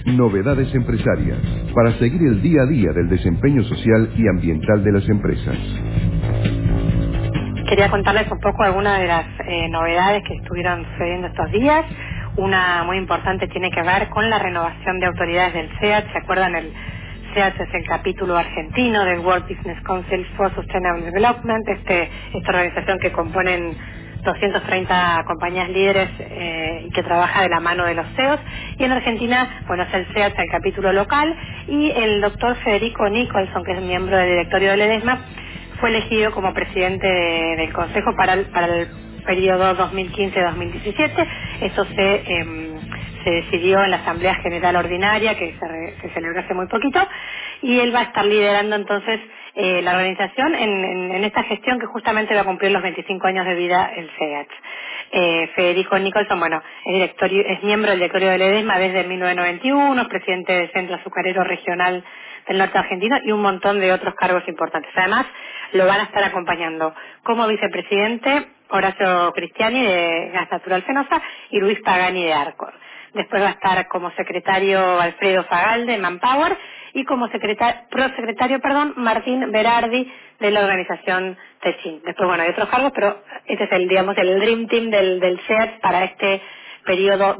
Novedades empresarias, para seguir el día a día del desempeño social y ambiental de las empresas. Quería contarles un poco algunas de las novedades que estuvieron sucediendo estos días. Una muy importante tiene que ver con la renovación de autoridades del SEAT. ¿Se acuerdan? El SEAT es el capítulo argentino del World Business Council for Sustainable Development, esta organización que componen 230 compañías líderes y que trabaja de la mano de los CEOs. Y en Argentina, bueno, es el SEAT, el capítulo local, y el doctor Federico Nicholson, que es miembro del directorio del EDESMA, fue elegido como presidente del Consejo para el periodo 2015-2017. Eso se decidió en la Asamblea General Ordinaria que se celebró hace muy poquito, y él va a estar liderando entonces la organización en esta gestión que justamente va a cumplir los 25 años de vida el SEAT. Federico Nicholson, bueno, es miembro del directorio del EDESMA desde 1991, es presidente del Centro Azucarero Regional del Norte Argentino y un montón de otros cargos importantes. Además, lo van a estar acompañando como vicepresidente Horacio Cristiani de Gas Natural Fenosa y Luis Pagani de Arcor. Después va a estar como secretario Alfredo Fagal de Manpower y como prosecretario, Martín Berardi de la organización Techin. Después, bueno, hay otros cargos, pero este es el Dream Team del SEAT para este periodo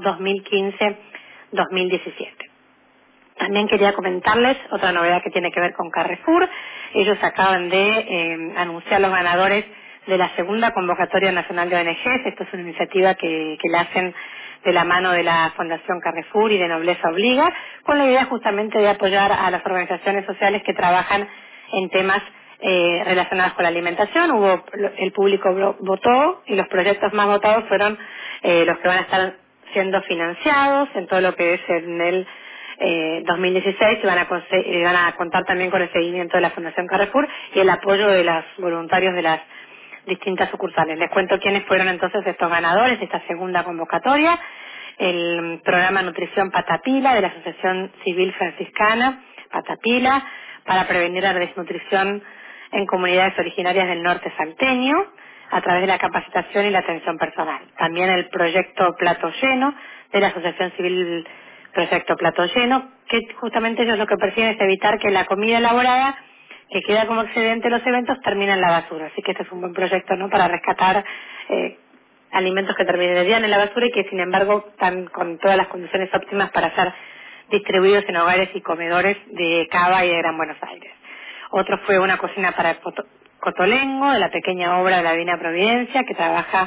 2015-2017. También quería comentarles otra novedad que tiene que ver con Carrefour. Ellos acaban de anunciar los ganadores de la segunda convocatoria nacional de ONGs. Esto es una iniciativa que la hacen de la mano de la Fundación Carrefour y de Nobleza Obliga, con la idea justamente de apoyar a las organizaciones sociales que trabajan en temas relacionados con la alimentación. El público votó y los proyectos más votados fueron los que van a estar siendo financiados en todo lo que es en el 2016 y van a contar también con el seguimiento de la Fundación Carrefour y el apoyo de los voluntarios de las distintas sucursales. Les cuento quiénes fueron entonces estos ganadores de esta segunda convocatoria. El programa Nutrición Patapila de la Asociación Civil Franciscana Patapila para prevenir la desnutrición en comunidades originarias del norte salteño a través de la capacitación y la atención personal. También el proyecto Plato Lleno de la Asociación Civil Proyecto Plato Lleno, que justamente ellos lo que persiguen es evitar que la comida elaborada que queda como excedente de los eventos termina en la basura. Así que este es un buen proyecto, ¿no?, para rescatar alimentos que terminarían en la basura y que sin embargo están con todas las condiciones óptimas para ser distribuidos en hogares y comedores de Cava y de Gran Buenos Aires. Otro fue una cocina para Cotolengo, de la pequeña obra de la Divina Providencia, que trabaja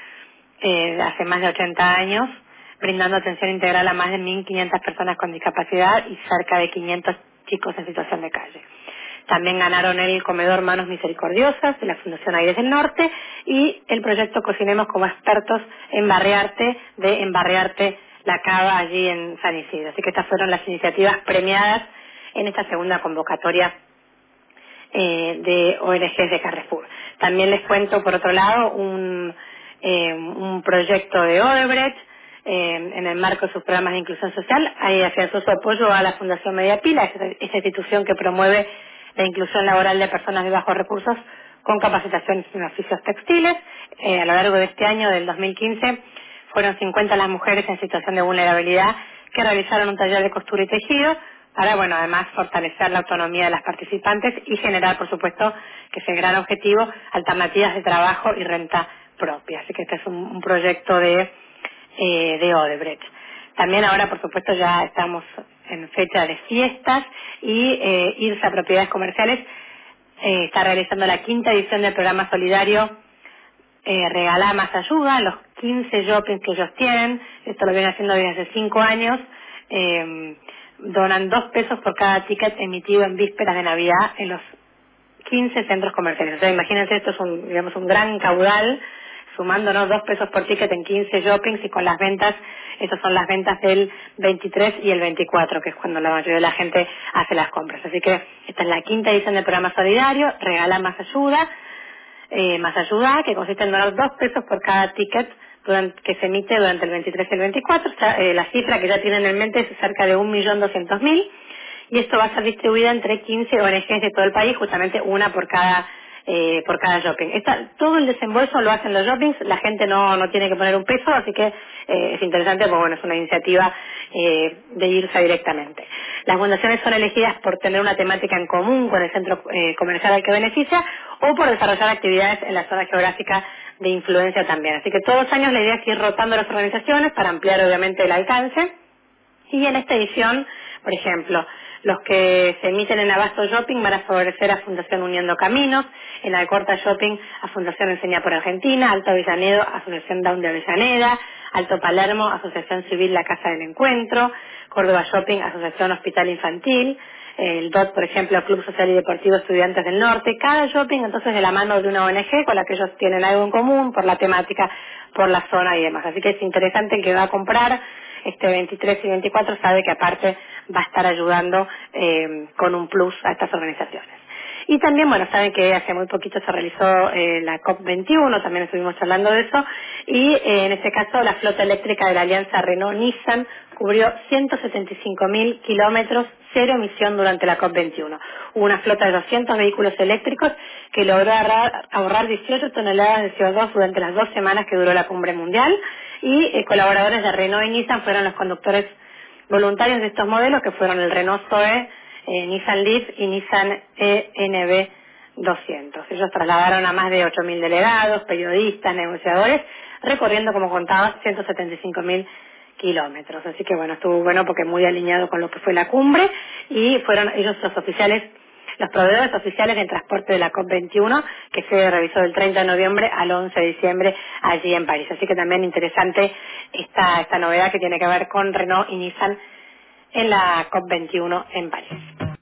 hace más de 80 años, brindando atención integral a más de 1.500 personas con discapacidad y cerca de 500 chicos en situación de calle. También ganaron el comedor Manos Misericordiosas de la Fundación Aires del Norte y el proyecto Cocinemos como expertos en Barriarte, de Embarriarte la Cava allí en San Isidro. Así que estas fueron las iniciativas premiadas en esta segunda convocatoria de ONGs de Carrefour. También les cuento, por otro lado, un proyecto de Odebrecht en el marco de sus programas de inclusión social. Ahí afianzó su apoyo a la Fundación Mediapila, esta institución que promueve la inclusión laboral de personas de bajos recursos con capacitaciones en oficios textiles. A lo largo de este año, del 2015, fueron 50 las mujeres en situación de vulnerabilidad que realizaron un taller de costura y tejido para, bueno, además fortalecer la autonomía de las participantes y generar, por supuesto, que es el gran objetivo, alternativas de trabajo y renta propia. Así que este es un proyecto de Odebrecht. También ahora, por supuesto, ya estamos en fecha de fiestas y IRSA Propiedades Comerciales está realizando la quinta edición del programa solidario Regalá Más Ayuda, los 15 shoppings que ellos tienen. Esto lo vienen haciendo desde hace 5 años. Donan 2 pesos por cada ticket emitido en vísperas de Navidad en los 15 centros comerciales. O sea, imagínense, esto es un gran caudal, sumándonos 2 pesos por ticket en 15 shoppings y con las ventas, estas son las ventas del 23 y el 24, que es cuando la mayoría de la gente hace las compras. Así que esta es la quinta edición del programa solidario, Regalá Más Ayuda, que consiste en donar 2 pesos por cada ticket que se emite durante el 23 y el 24. La cifra que ya tienen en mente es cerca de 1.200.000 y esto va a ser distribuida entre 15 ONGs de todo el país, justamente una por cada por cada shopping. Todo el desembolso lo hacen los shoppings, la gente no tiene que poner un peso, así que es interesante, porque bueno, es una iniciativa de IRSA directamente. Las fundaciones son elegidas por tener una temática en común con el centro comercial al que beneficia, o por desarrollar actividades en la zona geográfica de influencia también. Así que todos los años la idea es ir rotando las organizaciones para ampliar obviamente el alcance. Y en esta edición, por ejemplo, los que se emiten en Abasto Shopping van a favorecer a Fundación Uniendo Caminos, en Alcorta Shopping a Fundación Enseña por Argentina, Alto Avellaneda, Asociación Down de Avellaneda, Alto Palermo, Asociación Civil La Casa del Encuentro, Córdoba Shopping, Asociación Hospital Infantil, el DOT, por ejemplo, Club Social y Deportivo Estudiantes del Norte. Cada shopping entonces de la mano de una ONG con la que ellos tienen algo en común por la temática, por la zona y demás. Así que es interesante, el que va a comprar este 23 y 24 sabe que aparte va a estar ayudando con un plus a estas organizaciones. Y también, bueno, saben que hace muy poquito se realizó la COP21, también estuvimos hablando de eso, y en este caso la flota eléctrica de la alianza Renault-Nissan cubrió 175.000 kilómetros cero emisión durante la COP21. Hubo una flota de 200 vehículos eléctricos que logró ahorrar 18 toneladas de CO2 durante las 2 semanas que duró la cumbre mundial, y colaboradores de Renault y Nissan fueron los conductores voluntarios de estos modelos, que fueron el Renault Zoe, Nissan Leaf y Nissan ENV 200. Ellos trasladaron a más de 8.000 delegados, periodistas, negociadores, recorriendo, como contaba, 175.000 kilómetros. Así que bueno, estuvo bueno porque muy alineado con lo que fue la cumbre, y fueron ellos los oficiales, los proveedores oficiales del transporte de la COP21, que se realizó del 30 de noviembre al 11 de diciembre allí en París. Así que también interesante esta novedad que tiene que ver con Renault y Nissan en la COP21 en París.